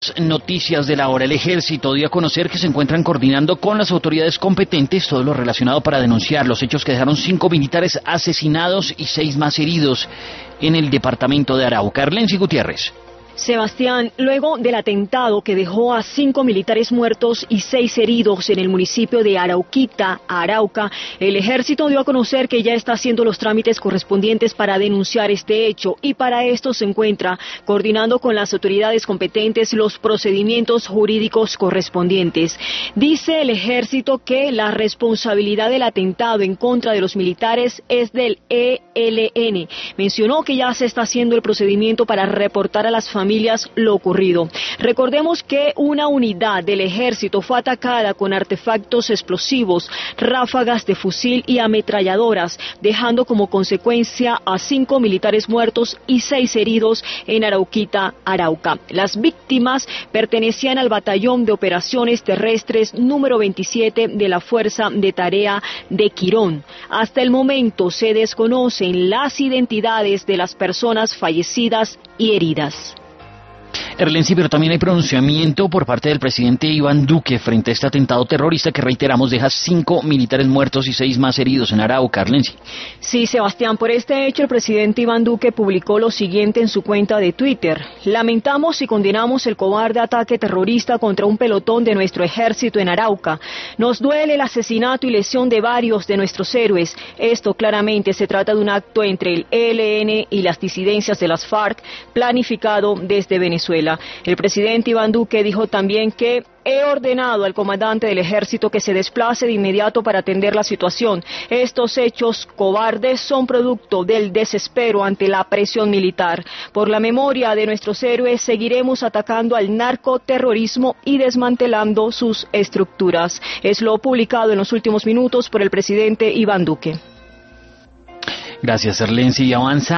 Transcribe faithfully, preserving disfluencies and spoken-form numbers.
Noticias de la hora. El ejército dio a conocer que se encuentran coordinando con las autoridades competentes todo lo relacionado para denunciar los hechos que dejaron cinco militares asesinados y seis más heridos en el departamento de Arauca. Arlency Gutiérrez. Sebastián, luego del atentado que dejó a cinco militares muertos y seis heridos en el municipio de Arauquita, Arauca, el ejército dio a conocer que ya está haciendo los trámites correspondientes para denunciar este hecho y para esto se encuentra coordinando con las autoridades competentes los procedimientos jurídicos correspondientes. Dice el ejército que la responsabilidad del atentado en contra de los militares es del E L N. Mencionó que ya se está haciendo el procedimiento para reportar a las familias familias lo ocurrido. Recordemos que una unidad del ejército fue atacada con artefactos explosivos, ráfagas de fusil y ametralladoras, dejando como consecuencia a cinco militares muertos y seis heridos en Arauquita, Arauca. Las víctimas pertenecían al batallón de operaciones terrestres número veintisiete de la Fuerza de Tarea de Quirón. Hasta el momento se desconocen las identidades de las personas fallecidas y heridas. Erlency, pero también hay pronunciamiento por parte del presidente Iván Duque frente a este atentado terrorista que, reiteramos, deja cinco militares muertos y seis más heridos en Arauca. Erlency. Sí, Sebastián, por este hecho el presidente Iván Duque publicó lo siguiente en su cuenta de Twitter. Lamentamos y condenamos el cobarde ataque terrorista contra un pelotón de nuestro ejército en Arauca. Nos duele el asesinato y lesión de varios de nuestros héroes. Esto claramente se trata de un acto entre el E L N y las disidencias de las FARC, planificado desde Venezuela. El presidente Iván Duque dijo también que he ordenado al comandante del ejército que se desplace de inmediato para atender la situación. Estos hechos cobardes son producto del desespero ante la presión militar. Por la memoria de nuestros héroes seguiremos atacando al narcoterrorismo y desmantelando sus estructuras. Es lo publicado en los últimos minutos por el presidente Iván Duque. Gracias, Erlency. Avanza